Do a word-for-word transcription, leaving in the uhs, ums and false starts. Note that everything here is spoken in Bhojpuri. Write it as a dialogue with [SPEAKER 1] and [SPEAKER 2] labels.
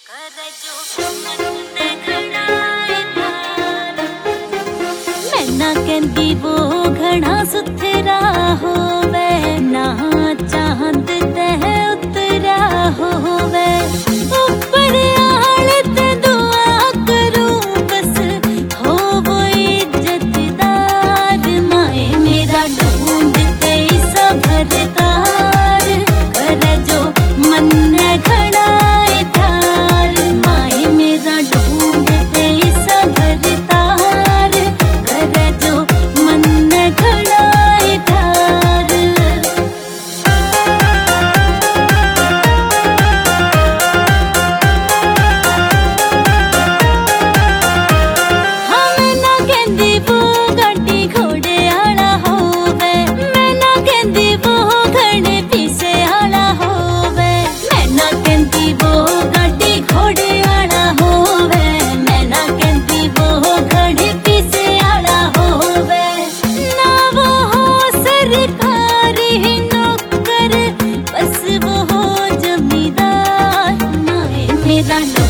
[SPEAKER 1] मैना कहंदी वो घना सुथरा होवे, ना चांद तह उतरा होवे। ऊपर आले ते दुआ करूं बस हो वो इज्जतदार। माए मेरा ढूंढते सबरदार, करे जो मन घना थार। माए मेरा ढूंढते सबरदार, करे जो मन घना थार। हाँ मैं ना कहंदी वो गाड़ी घोड़े आला होवे, मैं ना कहंदी वो घड़े पीछे आला होवे। मैं ना कहंदी वो गाड़ी घोड़े आला होवे, मैं ना कहंदी वो घड़े पीछे आला होवे। ना वो हो सरकारी नौकर, बस वो हो जमींदार। माए मेरा